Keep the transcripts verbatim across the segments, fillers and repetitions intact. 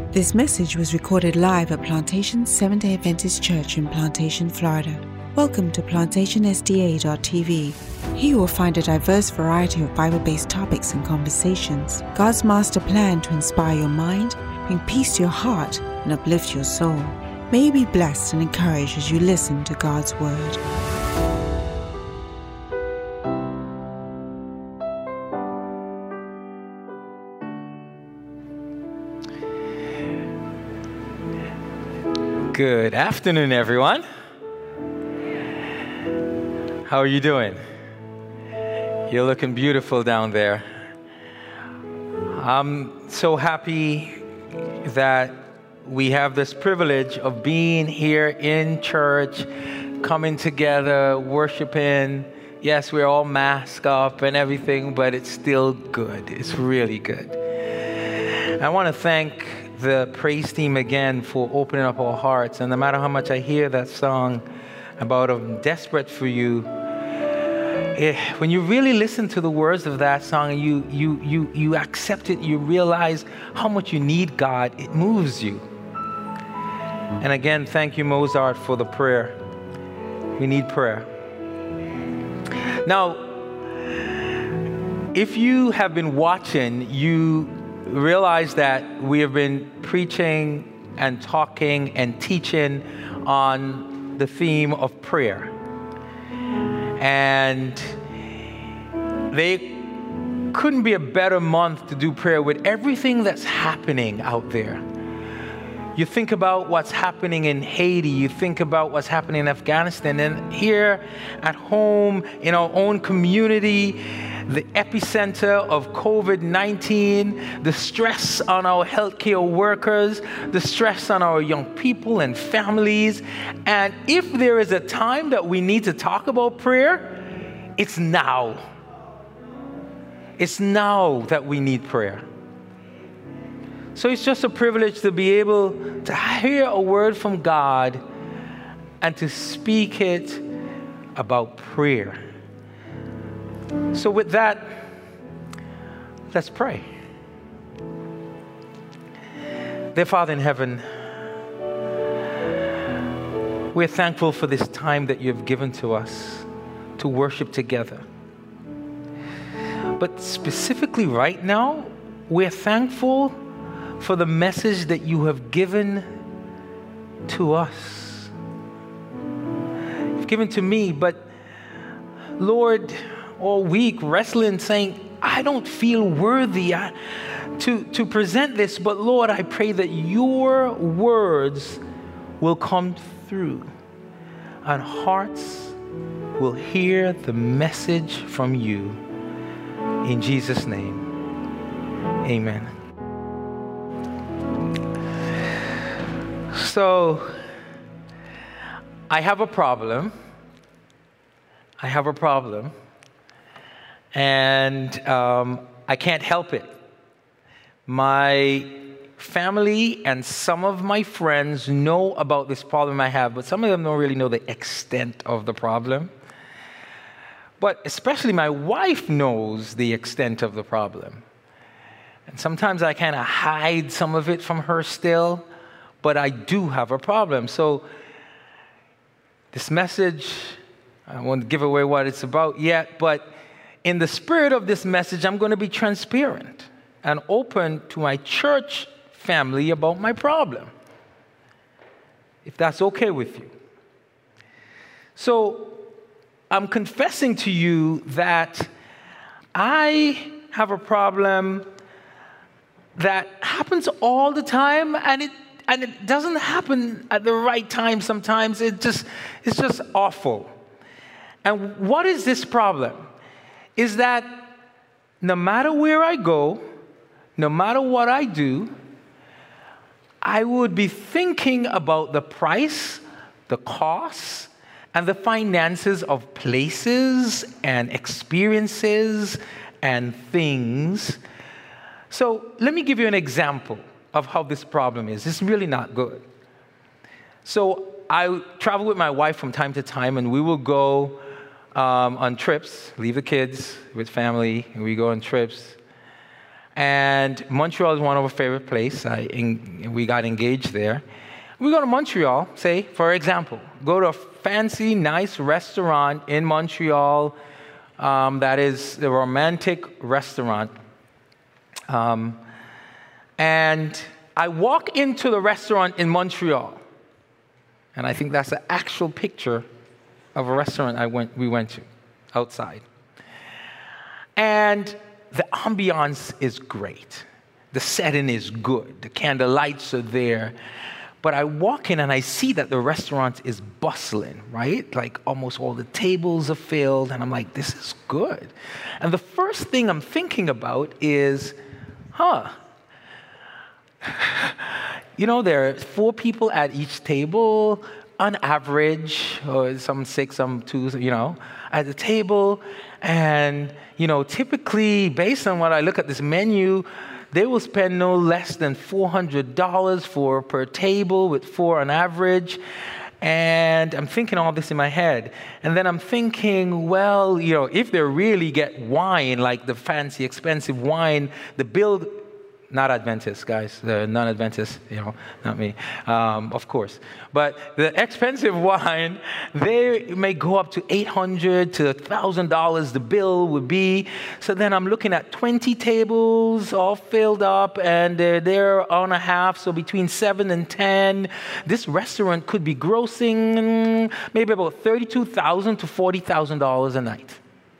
This message was recorded live at Plantation Seventh-day Adventist Church in Plantation, Florida. Welcome to plantation s d a dot t v. Here you will find a diverse variety of Bible-based topics and conversations. God's master plan to inspire your mind, bring peace to your heart, and uplift your soul. May you be blessed and encouraged as you listen to God's Word. Good afternoon, everyone. How are you doing? You're looking beautiful down there. I'm so happy that we have this privilege of being here in church, coming together, worshiping. Yes, we're all masked up and everything, but it's still good. It's really good. I want to thank the praise team again for opening up our hearts. And no matter how much I hear that song about I'm desperate for you, eh, when you really listen to the words of that song and you, you, you, you accept it, you realize how much you need God, it moves you. And again, thank you, Mozart, for the prayer. We need prayer. Now, if you have been watching, you realize that we have been preaching and talking and teaching on the theme of prayer. And they couldn't be a better month to do prayer with everything that's happening out there. You think about what's happening in Haiti, you think about what's happening in Afghanistan, and here at home in our own community, the epicenter of covid nineteen, the stress on our healthcare workers, the stress on our young people and families. And if there is a time that we need to talk about prayer, it's now. It's now that we need prayer. So it's just a privilege to be able to hear a word from God and to speak it about prayer. So with that, let's pray. Dear Father in heaven, we're thankful for this time that you've given to us to worship together. But specifically right now, we're thankful for the message that you have given to us. You've given to me, but Lord, all week wrestling, saying, I don't feel worthy to, to present this, but Lord, I pray that your words will come through and hearts will hear the message from you. In Jesus' name, amen. So, I have a problem. I have a problem. And um, I can't help it. My family and some of my friends know about this problem I have, but some of them don't really know the extent of the problem. But especially my wife knows the extent of the problem. And sometimes I kind of hide some of it from her still, but I do have a problem. So this message, I won't give away what it's about yet, but in the spirit of this message, I'm going to be transparent and open to my church family about my problem, if that's okay with you. So I'm confessing to you that I have a problem that happens all the time, and it and it doesn't happen at the right time sometimes. It just it's just awful. And what is this problem? Is that no matter where I go, no matter what I do, I would be thinking about the price, the costs, and the finances of places and experiences and things. So let me give you an example of how this problem is. It's really not good. So I travel with my wife from time to time, and we will go um, on trips, leave the kids with family, and we go on trips. And Montreal is one of our favorite places. I, in, we got engaged there. We go to Montreal, say, for example, go to a fancy, nice restaurant in Montreal um, that is a romantic restaurant. Um, and I walk into the restaurant in Montreal, and I think that's the actual picture of a restaurant I went, we went to outside. And the ambiance is great. The setting is good. The candle lights are there. But I walk in and I see that the restaurant is bustling, right? Like almost all the tables are filled. And I'm like, this is good. And the first thing I'm thinking about is, huh, you know, there are four people at each table on average, or some six, some two, you know, at the table. And, you know, typically, based on what I look at this menu, they will spend no less than four hundred dollars for per table with four on average. And I'm thinking all this in my head. And then I'm thinking, well, you know, if they really get wine, like the fancy, expensive wine, the bill, not Adventists, guys, the non-Adventists, you know, not me, um, of course. But the expensive wine, they may go up to eight hundred dollars to one thousand dollars the bill would be. So then I'm looking at twenty tables all filled up, and they're there on a half, so between seven and ten. This restaurant could be grossing maybe about thirty-two thousand dollars to forty thousand dollars a night.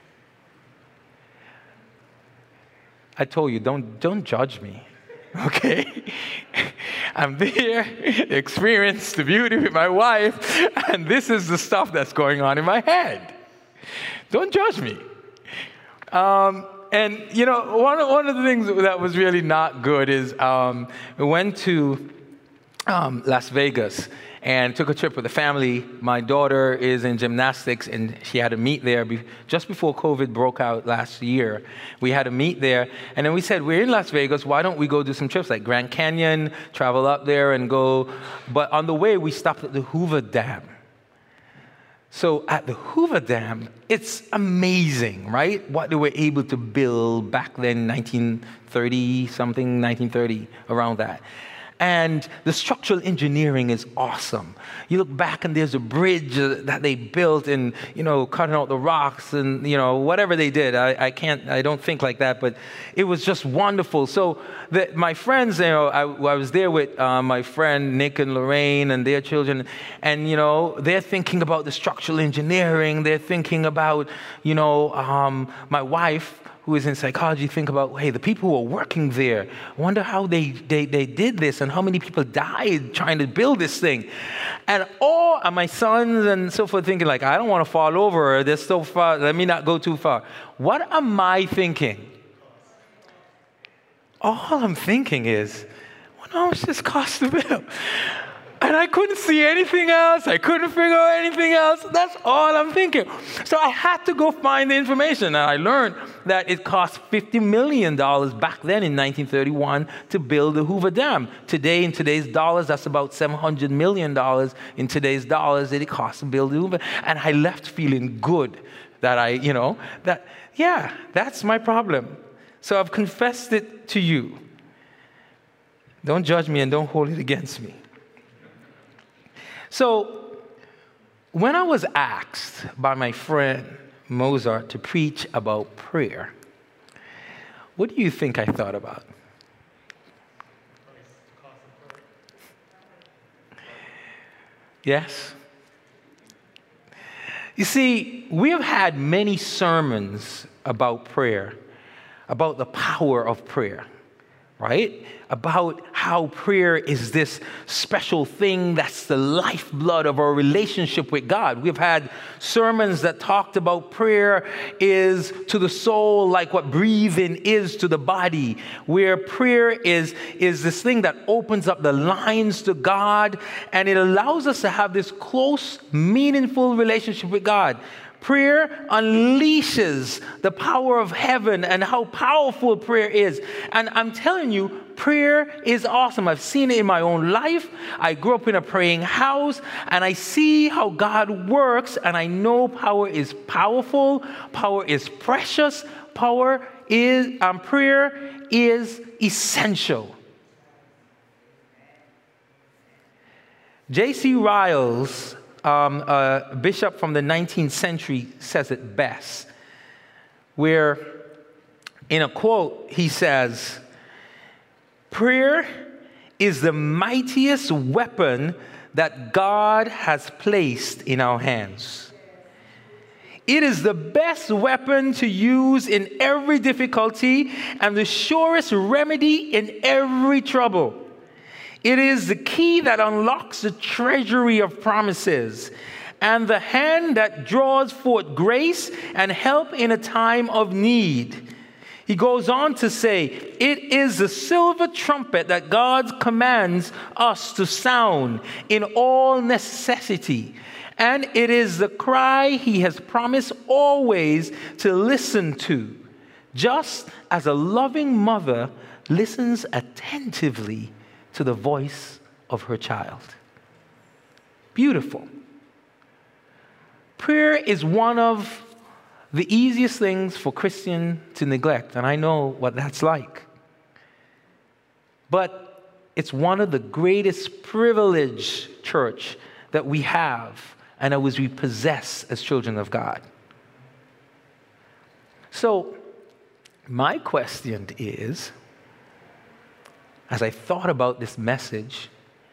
I told you, don't don't judge me, okay? I'm there, experience the beauty with my wife, and this is the stuff that's going on in my head. Don't judge me. Um, and, you know, one, one of the things that was really not good is um, we went to um, Las Vegas and took a trip with the family. My daughter is in gymnastics, and she had to meet there be- just before COVID broke out last year. We had to meet there, and then we said, we're in Las Vegas, why don't we go do some trips like Grand Canyon, travel up there and go. But on the way, we stopped at the Hoover Dam. So at the Hoover Dam, it's amazing, right? What they were able to build back then, nineteen thirty something, nineteen thirty, around that. And the structural engineering is awesome. You look back and there's a bridge uh, that they built, and, you know, cutting out the rocks and, you know, whatever they did. I, I can't, I don't think like that, but it was just wonderful. So the, my friends, you know, I, I was there with uh, my friend Nick and Lorraine and their children, and, you know, they're thinking about the structural engineering. They're thinking about, you know, um, my wife, who is in psychology, think about, hey, the people who are working there, I wonder how they, they, they did this and how many people died trying to build this thing. And all of my sons and so forth thinking like, I don't want to fall over. They're so far. Let me not go too far. What am I thinking? All I'm thinking is, well, how much this cost to build? And I couldn't see anything else. I couldn't figure out anything else. That's all I'm thinking. So I had to go find the information. And I learned that it cost fifty million dollars back then in nineteen thirty-one to build the Hoover Dam. Today, in today's dollars, that's about seven hundred million dollars in today's dollars that it costs to build the Hoover. And I left feeling good that I, you know, that, yeah, that's my problem. So I've confessed it to you. Don't judge me and don't hold it against me. So, when I was asked by my friend Mozart to preach about prayer, what do you think I thought about? Yes? You see, we have had many sermons about prayer, about the power of prayer, right? About how prayer is this special thing that's the lifeblood of our relationship with God. We've had sermons that talked about prayer is to the soul like what breathing is to the body, where prayer is, is this thing that opens up the lines to God, and it allows us to have this close, meaningful relationship with God. Prayer unleashes the power of heaven and how powerful prayer is. And I'm telling you, prayer is awesome. I've seen it in my own life. I grew up in a praying house, and I see how God works, and I know power is powerful, power is precious, power is, um, prayer is essential. J C Ryles, um, a bishop from the nineteenth century, says it best, where in a quote he says, "Prayer is the mightiest weapon that God has placed in our hands. It is the best weapon to use in every difficulty and the surest remedy in every trouble. It is the key that unlocks the treasury of promises and the hand that draws forth grace and help in a time of need." He goes on to say, "It is the silver trumpet that God commands us to sound in all necessity. And it is the cry he has promised always to listen to, just as a loving mother listens attentively to the voice of her child." Beautiful. Prayer is one of the easiest things for Christian to neglect, and I know what that's like. But it's one of the greatest privilege, church, that we have and that we possess as children of God. So, my question is, as I thought about this message,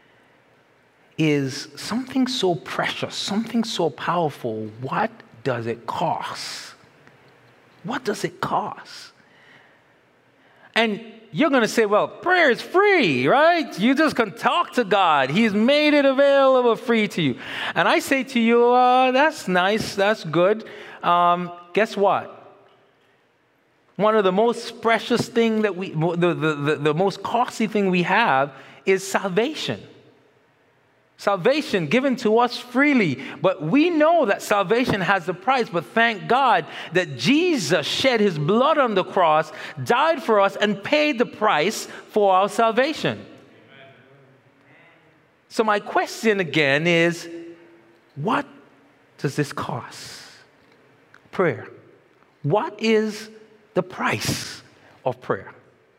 is something so precious, something so powerful, what does it cost? What does it cost? And you're going to say, well, prayer is free, right? You just can talk to God. He's made it available free to you. And I say to you, uh, that's nice, that's good. Um, guess what? One of the most precious thing that we, the, the, the, the most costly thing we have is salvation. Salvation given to us freely, but we know that salvation has a price, but thank God that Jesus shed his blood on the cross, died for us, and paid the price for our salvation. Amen. So my question again is, what does this cost? Prayer. What is the price of prayer?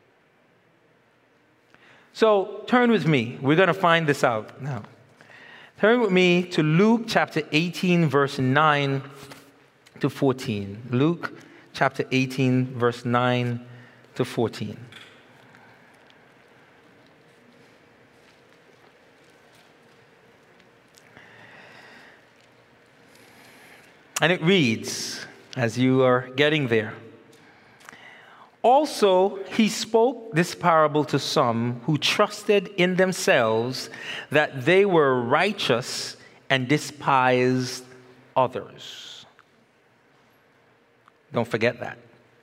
So turn with me. We're going to find this out now. Turn with me to Luke chapter eighteen, verse nine to fourteen. Luke chapter eighteen, verse nine to fourteen. And it reads, as you are getting there, "Also, he spoke this parable to some who trusted in themselves that they were righteous and despised others." Don't forget that.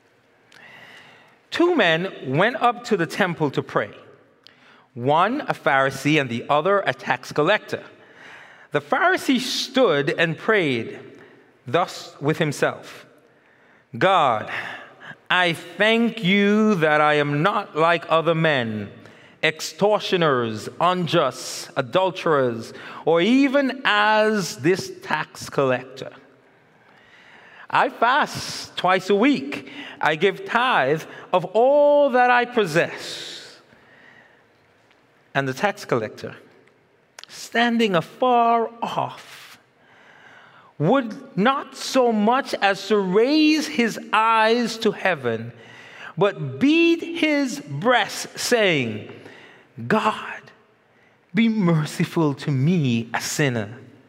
"Two men went up to the temple to pray, one a Pharisee and the other a tax collector. The Pharisee stood and prayed thus with himself, 'God, I thank you that I am not like other men, extortioners, unjust, adulterers, or even as this tax collector. I fast twice a week. I give tithe of all that I possess.' And the tax collector, standing afar off, would not so much as to raise his eyes to heaven, but beat his breast, saying, 'God, be merciful to me, a sinner.'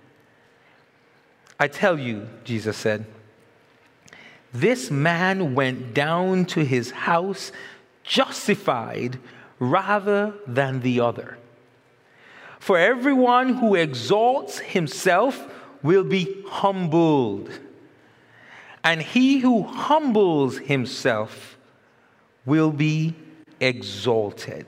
I tell you," Jesus said, "this man went down to his house justified rather than the other. For everyone who exalts himself will be humbled, and he who humbles himself will be exalted."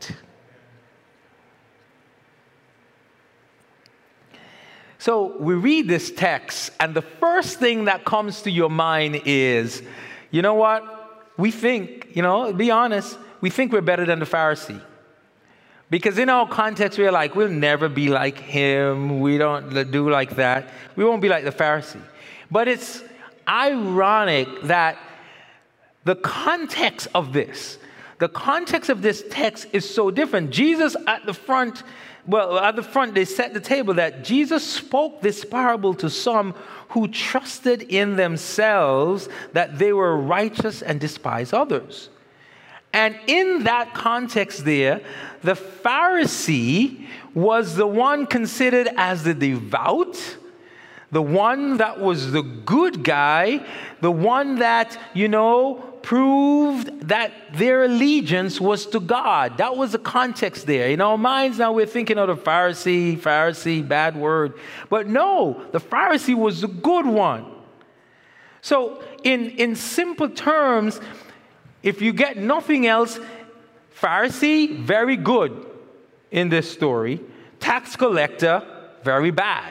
So we read this text, and the first thing that comes to your mind is, you know what? We think, you know, be honest, we think we're better than the Pharisee. Because in our context, we're like, we'll never be like him. We don't do like that. We won't be like the Pharisee. But it's ironic that the context of this, the context of this text is so different. Jesus at the front, well, at the front, they set the table that Jesus spoke this parable to some who trusted in themselves that they were righteous and despised others. And in that context there, the Pharisee was the one considered as the devout, the one that was the good guy, the one that, you know, proved that their allegiance was to God. That was the context there. In our minds now we're thinking of the Pharisee, Pharisee, bad word. But no, the Pharisee was the good one. So in, in simple terms, if you get nothing else, Pharisee, very good in this story. Tax collector, very bad.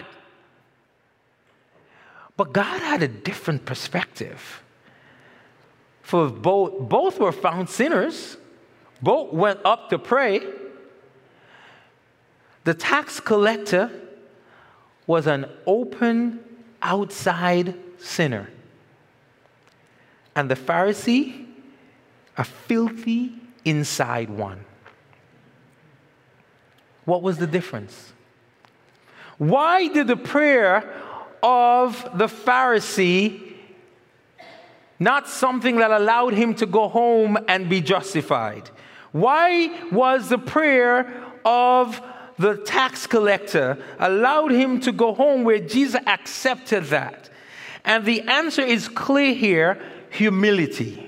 But God had a different perspective. For both, both were found sinners. Both went up to pray. The tax collector was an open, outside sinner. And the Pharisee, a filthy, inside one. What was the difference? Why did the prayer of the Pharisee not something that allowed him to go home and be justified? Why was the prayer of the tax collector allowed him to go home where Jesus accepted that? And the answer is clear here: humility.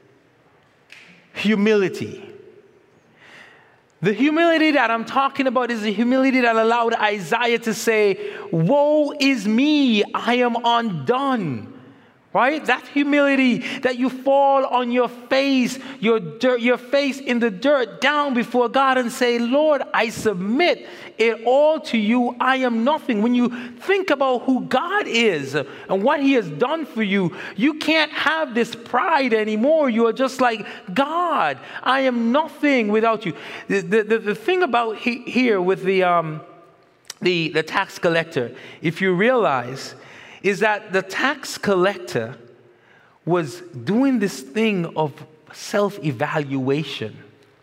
Humility. The humility that I'm talking about is the humility that allowed Isaiah to say, "Woe is me, I am undone." Right? That humility that you fall on your face, your dirt, your face in the dirt down before God and say, "Lord, I submit it all to you. I am nothing." When you think about who God is and what he has done for you, you can't have this pride anymore. You are just like, "God, I am nothing without you." The, the, the, the thing about he, here with the, um, the, the tax collector, if you realize, is that the tax collector was doing this thing of self-evaluation,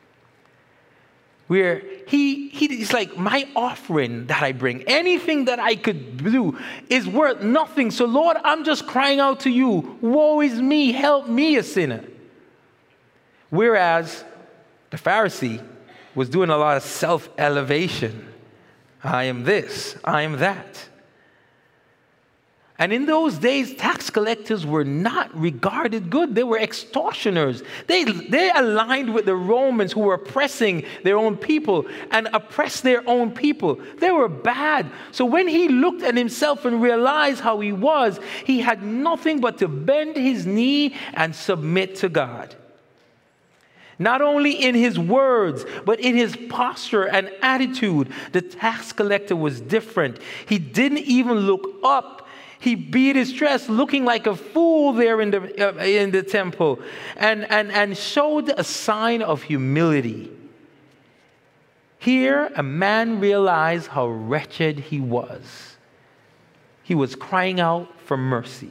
where he, he he's like, my offering that I bring, anything that I could do is worth nothing. So Lord, I'm just crying out to you, woe is me, help me, a sinner. Whereas the Pharisee was doing a lot of self-elevation. I am this, I am that. And in those days, tax collectors were not regarded good. They were extortioners. They, they aligned with the Romans who were oppressing their own people and oppressed their own people. They were bad. So when he looked at himself and realized how he was, he had nothing but to bend his knee and submit to God. Not only in his words, but in his posture and attitude, the tax collector was different. He didn't even look up. He beat his chest, looking like a fool there in the, uh, in the temple, and, and, and showed a sign of humility. Here, a man realized how wretched he was. He was crying out for mercy.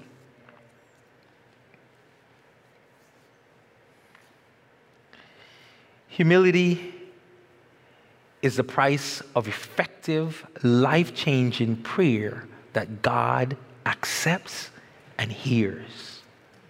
Humility is the price of effective, life-changing prayer that God accepts and hears.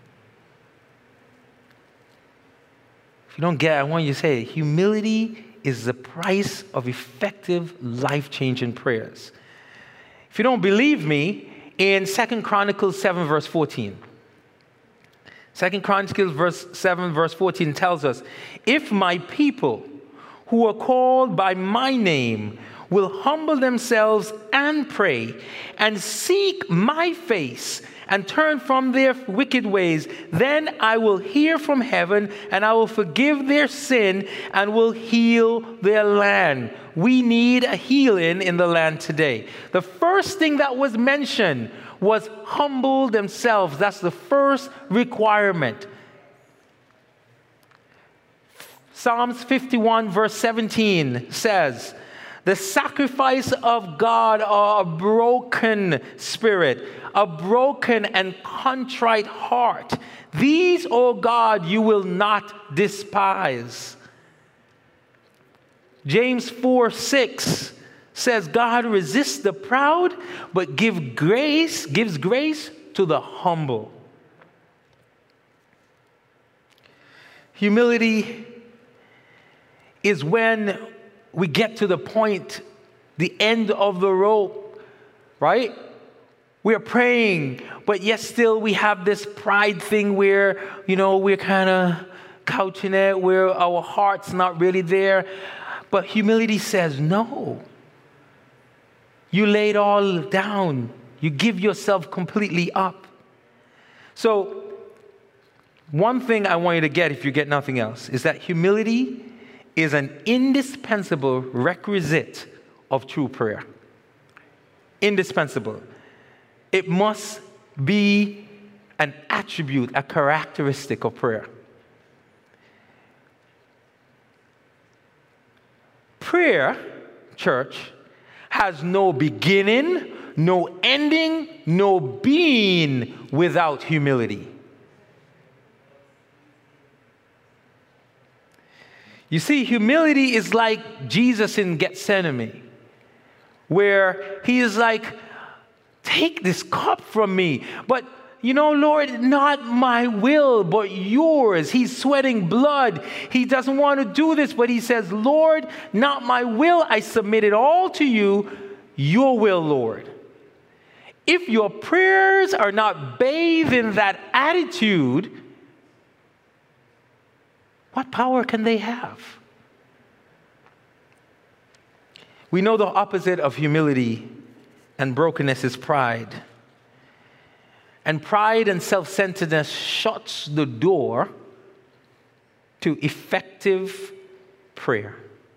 If you don't get it, I want you to say it. Humility is the price of effective, life-changing prayers. If you don't believe me, in Second Chronicles seven, verse fourteen. Second Chronicles verse seven, verse fourteen tells us, "If my people who are called by my name will humble themselves and pray and seek my face and turn from their wicked ways, then I will hear from heaven and I will forgive their sin and will heal their land." We need a healing in the land today. The first thing that was mentioned was humble themselves. That's the first requirement. Psalms fifty-one verse seventeen says, The sacrifice of God are a broken spirit, a broken and contrite heart. These, O God, you will not despise. James four six says, God resists the proud, but give grace, gives grace to the humble. Humility is when we get to the point, the end of the rope, right? We're praying, but yet still we have this pride thing where, you know, we're kind of couching it, where our heart's not really there. But humility says, no. You lay it all down. You give yourself completely up. So, one thing I want you to get, if you get nothing else, is that humility is an indispensable requisite of true prayer. Indispensable. It must be an attribute, a characteristic of prayer. Prayer, church, has no beginning, no ending, no being without humility. You see, humility is like Jesus in Gethsemane, where he is like, take this cup from me. But, you know, Lord, not my will, but yours. He's sweating blood. He doesn't want to do this, but he says, Lord, not my will. I submit it all to you. Your will, Lord. If your prayers are not bathed in that attitude, what power can they have? We know the opposite of humility and brokenness is pride. And pride and self-centeredness shuts the door to effective prayer.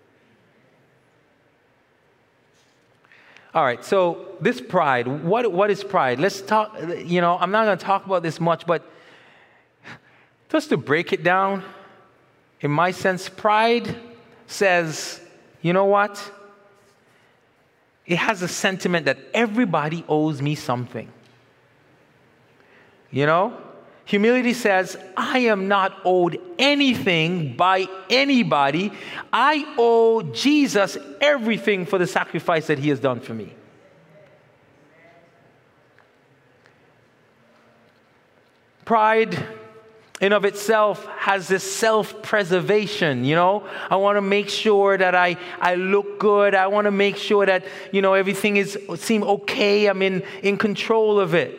All right, so this pride, what, what is pride? Let's talk, you know, I'm not going to talk about this much, but just to break it down, in my sense, pride says, you know what? It has a sentiment that everybody owes me something. You know? Humility says, I am not owed anything by anybody. I owe Jesus everything for the sacrifice that he has done for me. Pride in of itself has this self-preservation, you know. I want to make sure that I, I look good. I want to make sure that, you know, everything is seem okay. I'm in, in control of it.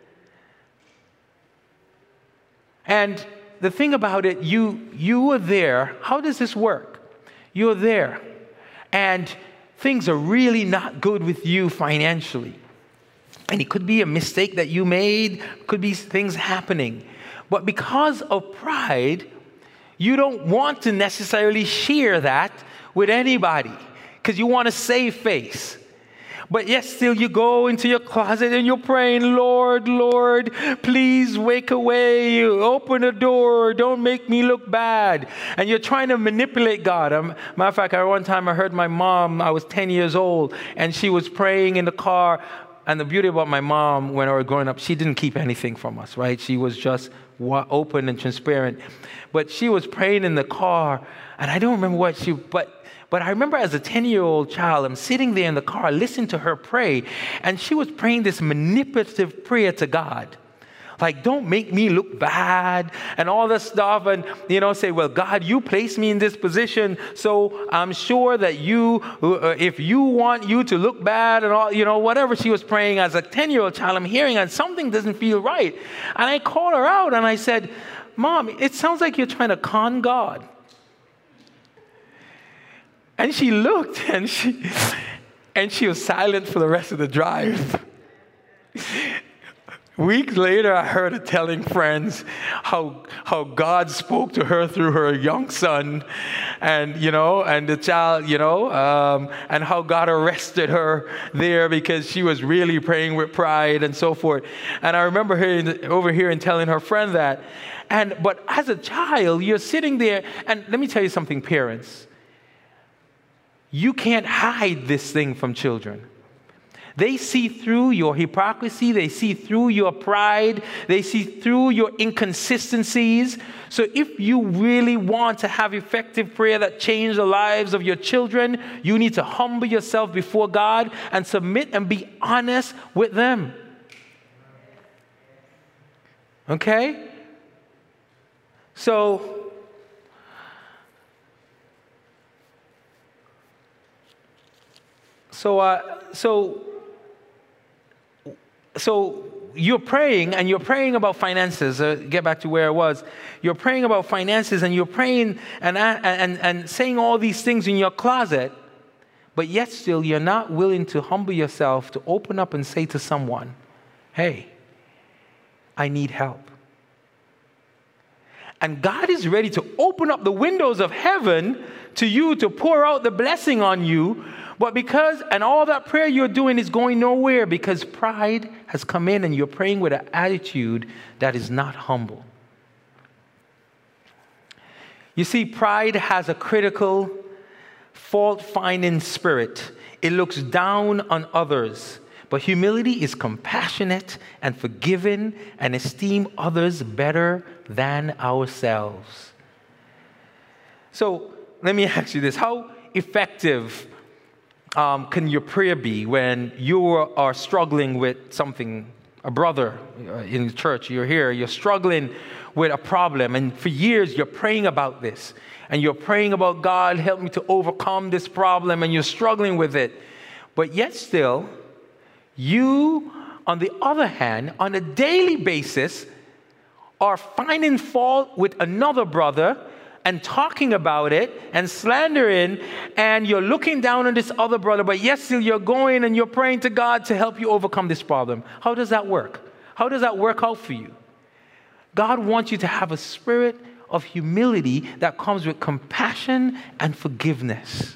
And the thing about it, you you were there. How does this work? You're there. And things are really not good with you financially. And it could be a mistake that you made, could be things happening. But because of pride, you don't want to necessarily share that with anybody because you want to save face. But yet still you go into your closet and you're praying, Lord, Lord, please wake away, open the door, don't make me look bad. And you're trying to manipulate God. Um, matter of fact, I, one time I heard my mom, I was ten years old, and she was praying in the car. And the beauty about my mom, when I was growing up, she didn't keep anything from us, right? She was just open and transparent. But she was praying in the car, and I don't remember what she, but but I remember as a ten-year-old child, I'm sitting there in the car, listening to her pray, and she was praying this manipulative prayer to God. Like, don't make me look bad and all this stuff. And, you know, say, well, God, you placed me in this position. So I'm sure that you, uh, if you want you to look bad and all, you know, whatever she was praying as a ten-year-old child, I'm hearing and something doesn't feel right. And I called her out and I said, Mom, it sounds like you're trying to con God. And she looked and she, and she was silent for the rest of the drive. Weeks later, I heard her telling friends how how God spoke to her through her young son, and you know, and the child, you know, um, and how God arrested her there because she was really praying with pride and so forth. And I remember hearing over here and telling her friend that. And but as a child, you're sitting there, and let me tell you something, parents. You can't hide this thing from children. They see through your hypocrisy. They see through your pride. They see through your inconsistencies. So if you really want to have effective prayer that changes the lives of your children, you need to humble yourself before God and submit and be honest with them. Okay? So, so, uh, so, so you're praying, and you're praying about finances. Uh, get back to where I was. You're praying about finances, and you're praying and, and, and saying all these things in your closet, but yet still you're not willing to humble yourself to open up and say to someone, hey, I need help. And God is ready to open up the windows of heaven to you to pour out the blessing on you. But because, and all that prayer you're doing is going nowhere because pride has come in and you're praying with an attitude that is not humble. You see, pride has a critical, fault-finding spirit. It looks down on others. But humility is compassionate and forgiving and esteem others better than ourselves. So let me ask you this. How effective um, can your prayer be when you are struggling with something, a brother in the church, you're here, you're struggling with a problem, and for years you're praying about this, and you're praying about, God, help me to overcome this problem, and you're struggling with it. But yet still, you, on the other hand, on a daily basis, are finding fault with another brother and talking about it and slandering, and you're looking down on this other brother, but yet still you're going and you're praying to God to help you overcome this problem. How does that work? How does that work out for you? God wants you to have a spirit of humility that comes with compassion and forgiveness.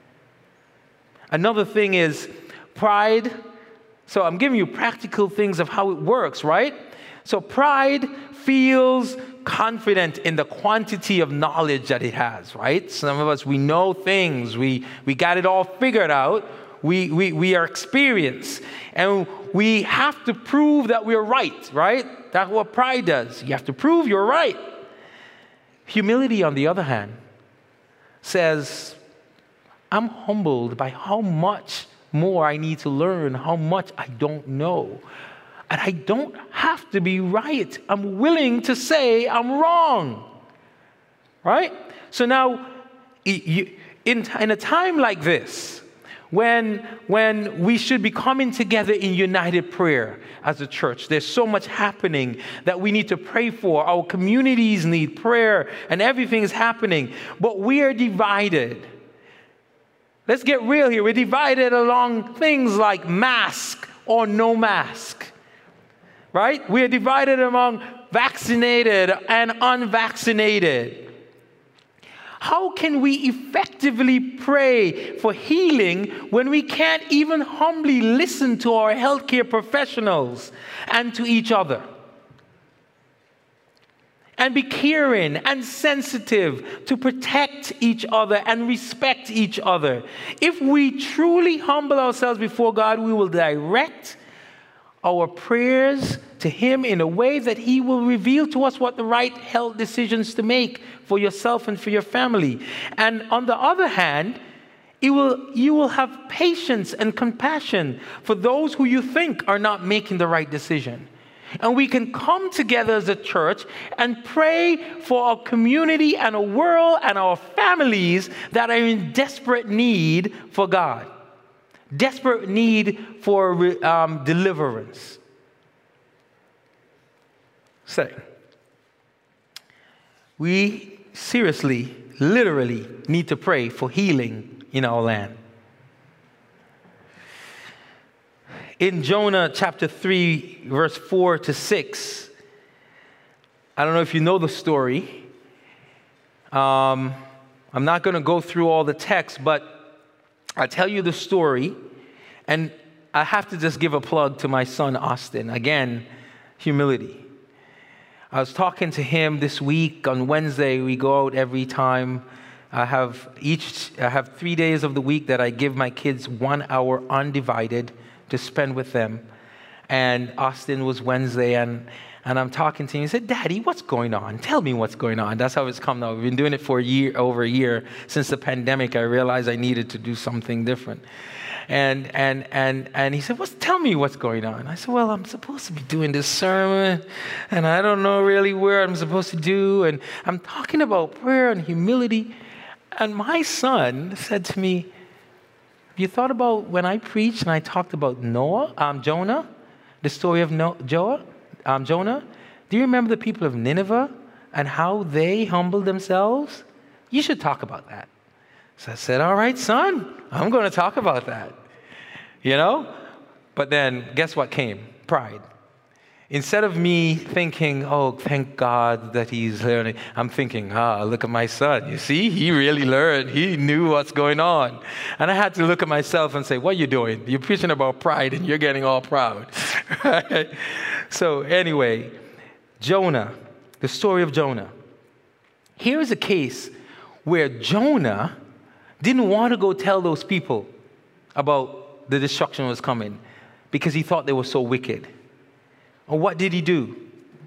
Another thing is pride. So I'm giving you practical things of how it works, right? So pride feels confident in the quantity of knowledge that it has, right? Some of us, we know things. We we got it all figured out. We, we, we are experienced. And we have to prove that we're right, right? That's what pride does. You have to prove you're right. Humility, on the other hand, says, I'm humbled by how much more I need to learn, how much I don't know. And I don't have to be right. I'm willing to say I'm wrong. Right? So now, in, in a time like this, when, when we should be coming together in united prayer as a church, there's so much happening that we need to pray for. Our communities need prayer, and everything is happening. But we are divided. Let's get real here. We're divided along things like mask or no mask, right? We're divided among vaccinated and unvaccinated. How can we effectively pray for healing when we can't even humbly listen to our healthcare professionals and to each other? And be caring and sensitive to protect each other and respect each other. If we truly humble ourselves before God, we will direct our prayers to Him in a way that He will reveal to us what the right health decisions to make for yourself and for your family. And on the other hand, it will, you will have patience and compassion for those who you think are not making the right decision. And we can come together as a church and pray for our community and our world and our families that are in desperate need for God. Desperate need for um, deliverance. So, we seriously, literally need to pray for healing in our land. In Jonah chapter three, verse four to six, I don't know if you know the story. Um, I'm not going to go through all the text, but I'll tell you the story. And I have to just give a plug to my son, Austin. Again, humility. I was talking to him this week on Wednesday. We go out every time I have each, I have three days of the week that I give my kids one hour undivided to spend with them. And Austin was Wednesday, and, and I'm talking to him. He said, Daddy, what's going on? Tell me what's going on. That's how it's come now. We've been doing it for a year, over a year. Since the pandemic, I realized I needed to do something different. And and and and he said, what's, tell me what's going on. I said, well, I'm supposed to be doing this sermon, and I don't know really where I'm supposed to do. And I'm talking about prayer and humility. And my son said to me, have you thought about when I preached and I talked about Noah, um, Jonah? The story of no- Joah, um, Jonah. Do you remember the people of Nineveh and how they humbled themselves? You should talk about that. So I said, all right, son, I'm going to talk about that. You know? But then guess what came? Pride. Instead of me thinking, oh, thank God that he's learning, I'm thinking, ah, look at my son. You see, he really learned. He knew what's going on. And I had to look at myself and say, what are you doing? You're preaching about pride and you're getting all proud. Right? So anyway, Jonah, the story of Jonah. Here is a case where Jonah didn't want to go tell those people about the destruction was coming because he thought they were so wicked. And what did he do?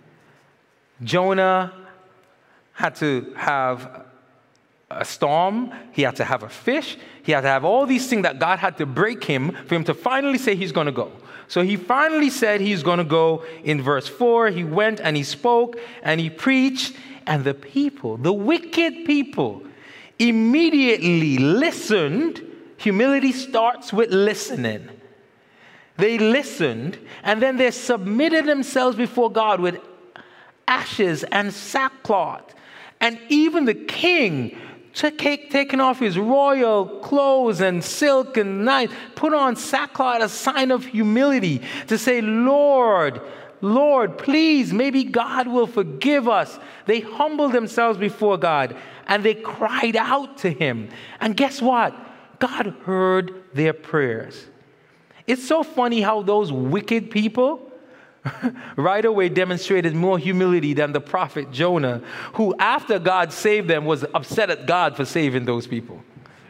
Jonah had to have a storm. He had to have a fish. He had to have all these things that God had to break him for him to finally say he's going to go. So he finally said he's going to go. In verse four, he went and he spoke and he preached. And the people, the wicked people, immediately listened. Humility starts with listening. They listened, and then they submitted themselves before God with ashes and sackcloth. And even the king, taking off his royal clothes and silk and knife, put on sackcloth as a sign of humility to say, Lord, Lord, please, maybe God will forgive us. They humbled themselves before God, and they cried out to him. And guess what? God heard their prayers. It's so funny how those wicked people right away demonstrated more humility than the prophet Jonah, who after God saved them was upset at God for saving those people.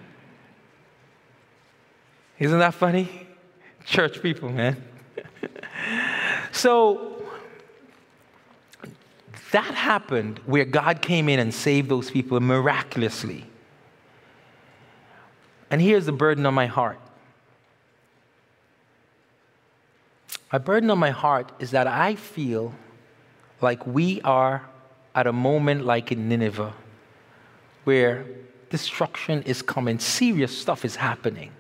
Isn't that funny? Church people, man. So that happened where God came in and saved those people miraculously. And here's the burden on my heart. My burden on my heart is that I feel like we are at a moment like in Nineveh, where destruction is coming, serious stuff is happening.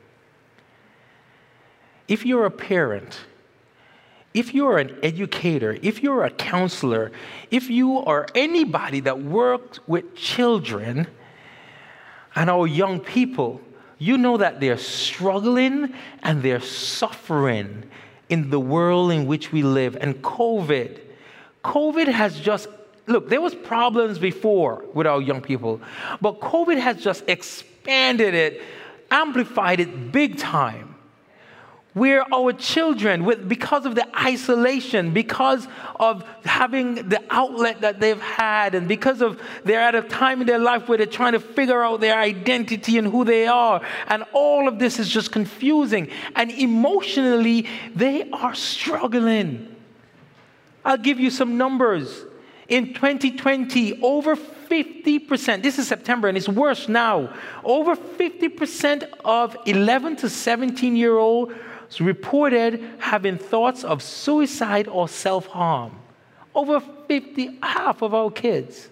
If you're a parent, if you're an educator, if you're a counselor, if you are anybody that works with children and our young people, you know that they're struggling and they're suffering in the world in which we live. And COVID, COVID has just, look, there was problems before with our young people, but COVID has just expanded it, amplified it big time. Where our children, with, because of the isolation, because of having the outlet that they've had, and because of they're at a time in their life where they're trying to figure out their identity and who they are, and all of this is just confusing, and emotionally, they are struggling. I'll give you some numbers. In twenty twenty, over fifty percent, this is September and it's worse now, over fifty percent of eleven to seventeen-year-olds reported having thoughts of suicide or self-harm. Over fifty, half of our kids.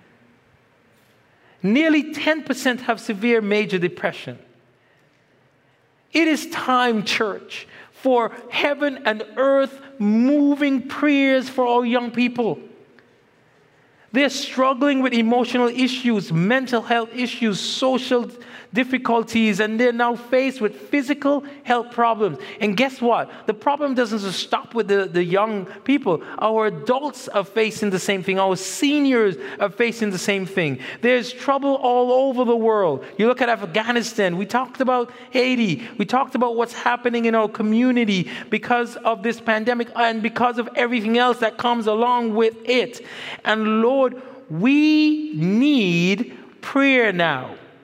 Nearly ten percent have severe major depression. It is time, church, for heaven and earth moving prayers for our young people. They're struggling with emotional issues, mental health issues, social difficulties, and they're now faced with physical health problems. And guess what? The problem doesn't just stop with the, the young people. Our adults are facing the same thing. Our seniors are facing the same thing. There's trouble all over the world. You look at Afghanistan. We talked about Haiti. We talked about what's happening in our community because of this pandemic and because of everything else that comes along with it. And Lord, we need prayer now.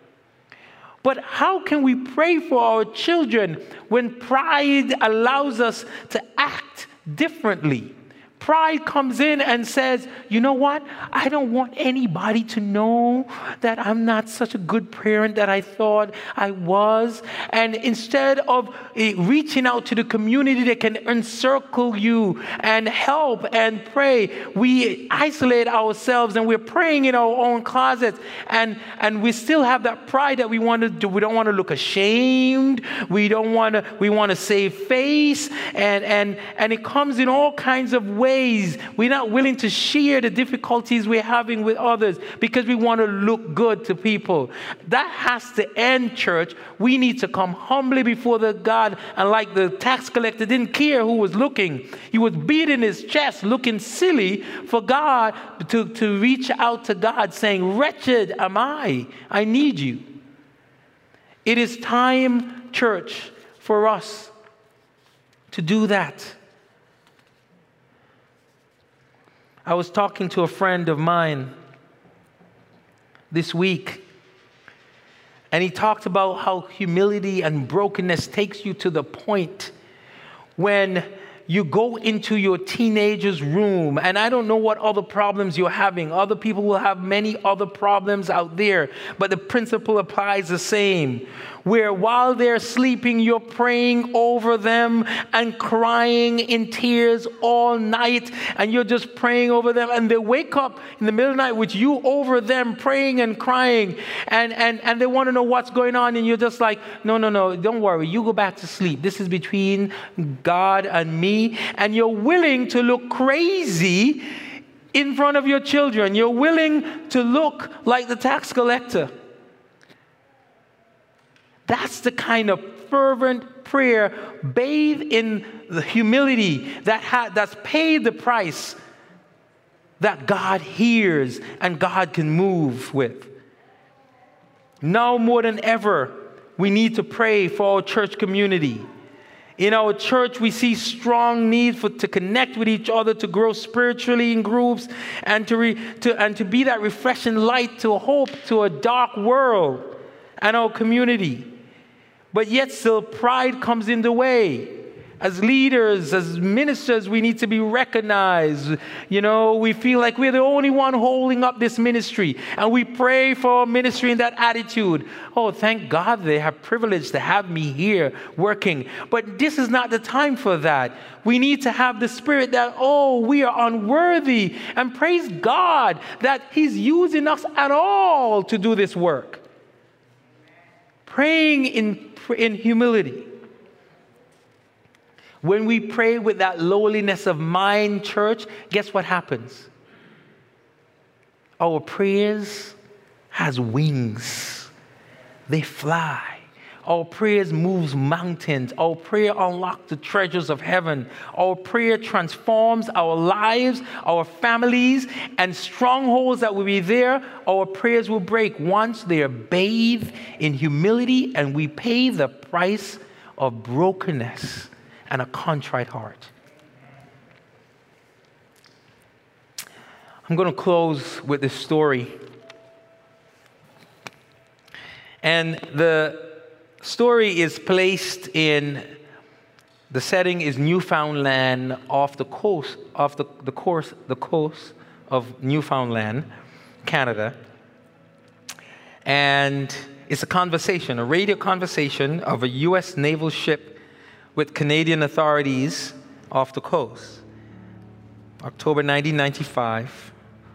But how can we pray for our children when pride allows us to act differently? Pride comes in and says, you know what? I don't want anybody to know that I'm not such a good parent that I thought I was. And instead of reaching out to the community that can encircle you and help and pray, we isolate ourselves and we're praying in our own closets. And, and we still have that pride that we want to do. We don't want to look ashamed. We don't want to, we want to save face. And, and, and it comes in all kinds of ways. We're not willing to share the difficulties we're having with others because we want to look good to people. That has to end, church. We need to come humbly before the God. And like the tax collector didn't care who was looking. He was beating his chest, looking silly for God to, to reach out to God saying, wretched am I. I need you. It is time, church, for us to do that. I was talking to a friend of mine this week, and he talked about how humility and brokenness takes you to the point when you go into your teenager's room, and I don't know what other problems you're having. Other people will have many other problems out there, but the principle applies the same. Where while they're sleeping, you're praying over them and crying in tears all night, and you're just praying over them, and they wake up in the middle of the night with you over them praying and crying, and, and, and they want to know what's going on, and you're just like, no, no, no, don't worry, you go back to sleep. This is between God and me, and you're willing to look crazy in front of your children. You're willing to look like the tax collector. That's the kind of fervent prayer bathed in the humility that ha- that's paid the price that God hears and God can move with. Now more than ever, we need to pray for our church community. In our church, we see strong need for to connect with each other, to grow spiritually in groups, and to, re, to and to be that refreshing light to hope to a dark world and our community. But yet still pride comes in the way. As leaders, as ministers, we need to be recognized. You know, we feel like we're the only one holding up this ministry. And we pray for ministry in that attitude. Oh, thank God they have privilege to have me here working. But this is not the time for that. We need to have the spirit that, oh, we are unworthy. And praise God that He's using us at all to do this work. Praying in in humility. When we pray with that lowliness of mind, church, guess what happens? Our prayers has wings. They fly. Our prayers moves mountains. Our prayer unlocks the treasures of heaven. Our prayer transforms our lives, our families, and strongholds that will be there. Our prayers will break once they are bathed in humility and we pay the price of brokenness and a contrite heart. I'm going to close with this story. And the story is placed in, the setting is Newfoundland, off the coast, off the, the course, the coast of Newfoundland, Canada. And it's a conversation, a radio conversation of a U S naval ship with Canadian authorities off the coast. October nineteen ninety-five.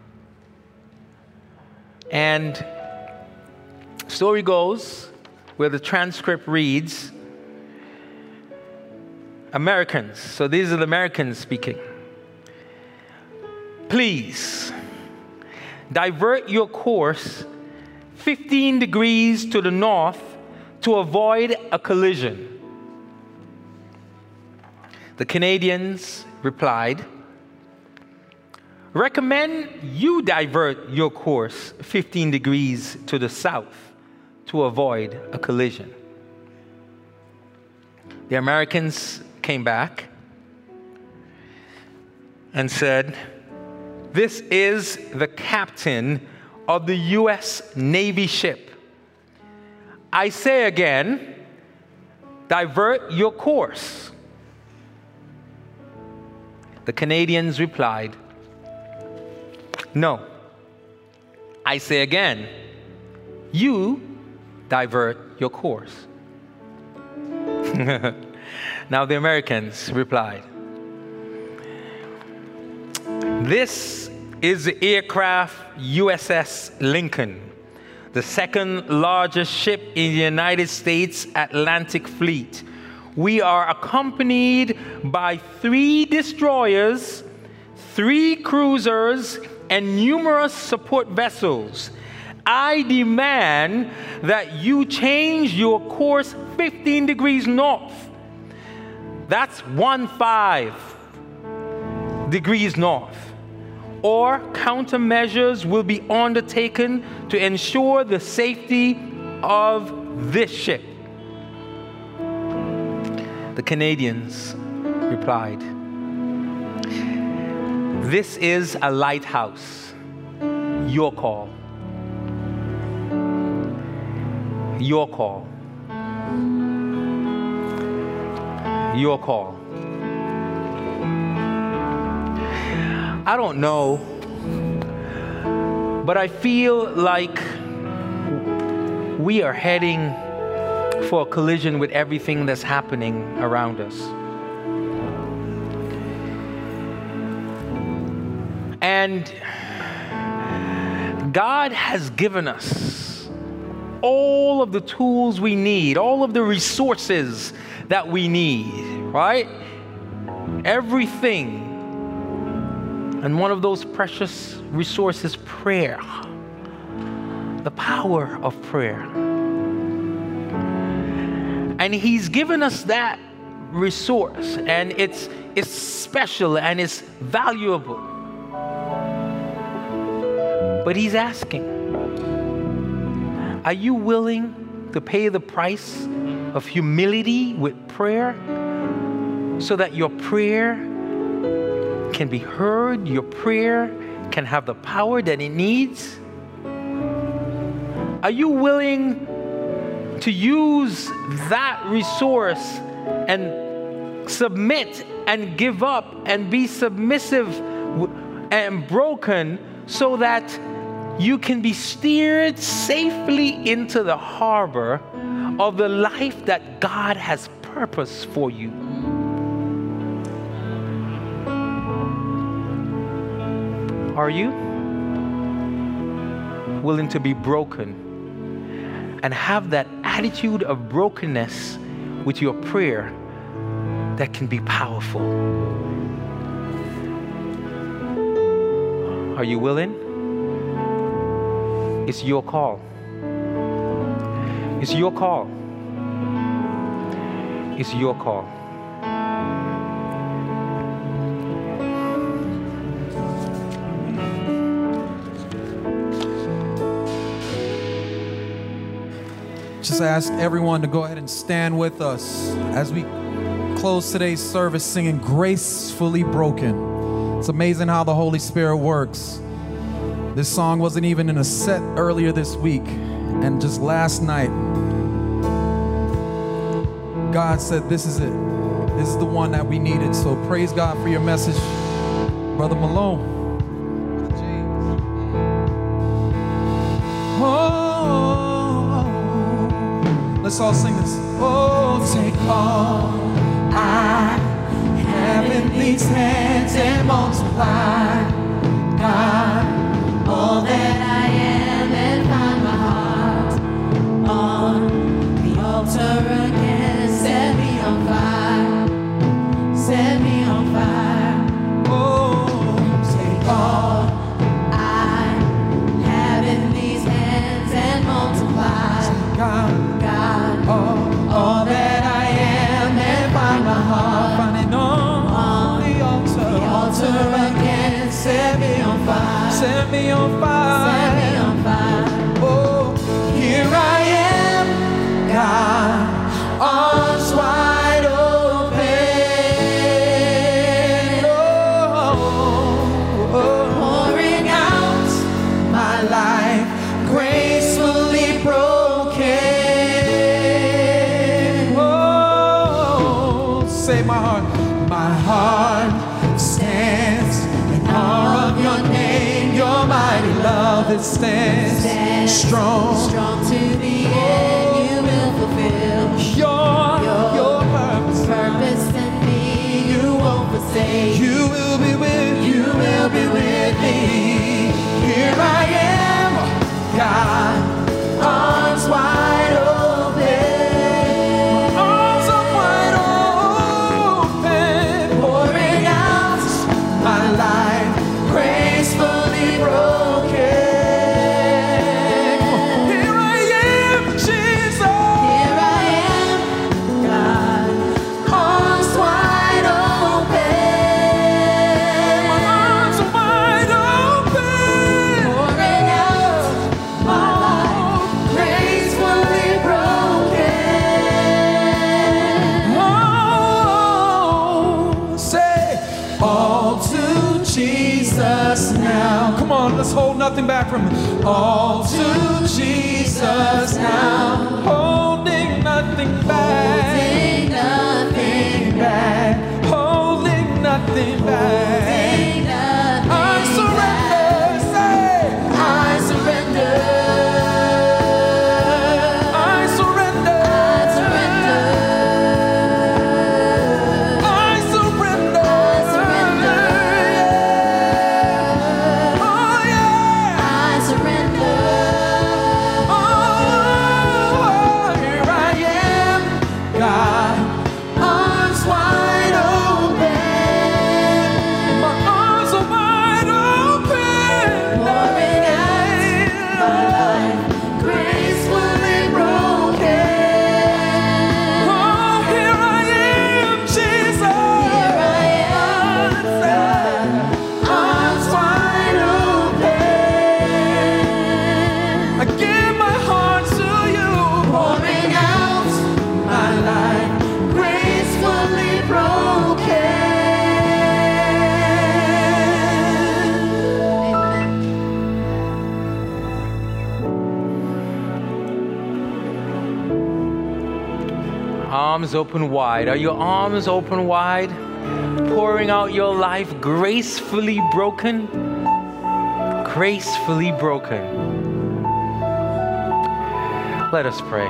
And story goes, where the transcript reads, Americans, so these are the Americans speaking. Please, divert your course fifteen degrees to the north to avoid a collision. The Canadians replied, recommend you divert your course fifteen degrees to the south to avoid a collision. The Americans came back and said, this is the captain of the U S Navy ship. I say again, divert your course. The Canadians replied, no. I say again, you divert your course. Now the Americans replied, this is the aircraft U S S Lincoln, the second largest ship in the United States Atlantic Fleet. We are accompanied by three destroyers, three cruisers, and numerous support vessels. I demand that you change your course fifteen degrees north. That's one five degrees north. Or countermeasures will be undertaken to ensure the safety of this ship. The Canadians replied, this is a lighthouse. Your call. Your call. Your call. I don't know, but I feel like we are heading for a collision with everything that's happening around us. And God has given us all of the tools we need, all of the resources that we need, right? Everything. And one of those precious resources, prayer. The power of prayer. And He's given us that resource, and it's, it's special and it's valuable. But He's asking, are you willing to pay the price of humility with prayer so that your prayer can be heard, your prayer can have the power that it needs? Are you willing to use that resource and submit and give up and be submissive and broken so that you can be steered safely into the harbor of the life that God has purposed for you? Are you willing to be broken and have that attitude of brokenness with your prayer that can be powerful? Are you willing? It's your call. It's your call. It's your call. Just ask everyone to go ahead and stand with us as we close today's service singing Gracefully Broken. It's amazing how the Holy Spirit works. This song wasn't even in a set earlier this week, and just last night, God said, this is it. This is the one that we needed. So praise God for your message, Brother Malone. Brother James. Oh, let's all sing this. Oh, take all I have in these hands and multiply, God, all that I am, and find my heart on the altar again. Set me on fire, set me on fire. Oh, take all I have in these hands and multiply, God, God, all, all that I am, and find my heart, find it on, on the altar, the altar again. Set say my heart. My heart stands in awe of your name. Your mighty love that stands, stands strong. Strong to the end, you will fulfill your, your, your purpose. Purpose in me, you won't forsake. You will be with, you will be with me. Here I am, God, arms wide open. Arms are wide open. Pouring out my life, gracefully broken. Here I am, Jesus. Here I am, God, arms wide open. My arms are wide open. pouring out my life, gracefully broken. Oh, say all to Jesus now. Come on, let's hold nothing back from it. All to Jesus now. Holding nothing back. Holding nothing back. Holding nothing back. Holding nothing I surrender. Say, I surrender. I surrender. I surrender. I surrender. I surrender. Oh yeah. I surrender. Oh, here I am, God, arms wide open. My arms are wide open. Pouring out my life, gracefully broken. Oh, here I am, Jesus. Here I am, God, arms wide open. I give my heart to you. pouring out My life gracefully broken. Arms open wide. Are your arms open wide? Pouring out your life gracefully broken? Gracefully broken. Let us pray.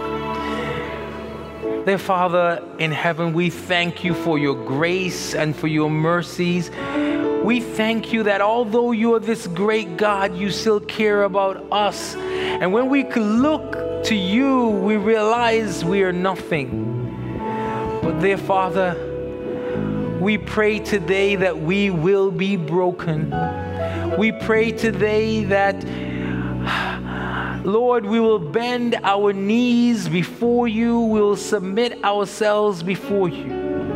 Dear Father in heaven, we thank you for your grace and for your mercies. We thank you that although you are this great God, you still care about us. And when we look to you, we realize we are nothing. But dear Father, we pray today that we will be broken. We pray today that, Lord, we will bend our knees before you. We will submit ourselves before you.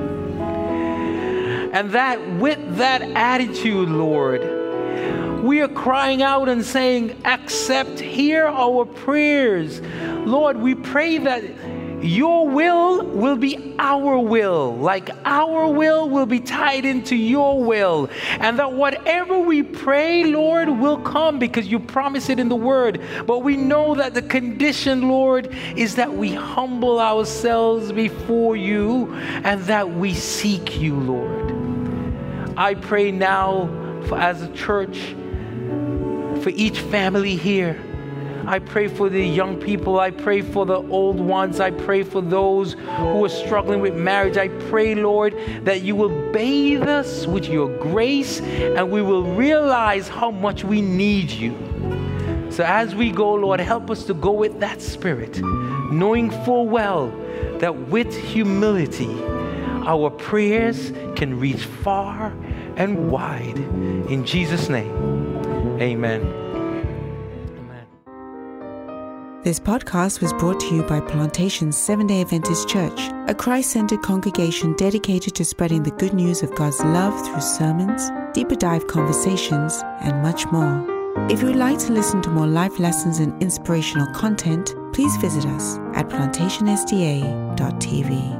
And that with that attitude, Lord, we are crying out and saying, accept, hear our prayers. Lord, we pray that your will will be our will, like our will will be tied into your will, and that whatever we pray, Lord, will come because you promise it in the word. But we know that the condition, Lord, is that we humble ourselves before you and that we seek you, Lord. I pray now for, as a church, for each family here. I pray for the young people. I pray for the old ones. I pray for those who are struggling with marriage. I pray, Lord, that you will bathe us with your grace and we will realize how much we need you. So as we go, Lord, help us to go with that spirit, knowing full well that with humility, our prayers can reach far and wide. In Jesus' name, amen. This podcast was brought to you by Plantation Seventh-day Adventist Church, a Christ-centered congregation dedicated to spreading the good news of God's love through sermons, deeper dive conversations, and much more. If you would like to listen to more life lessons and inspirational content, please visit us at plantation S D A dot T V.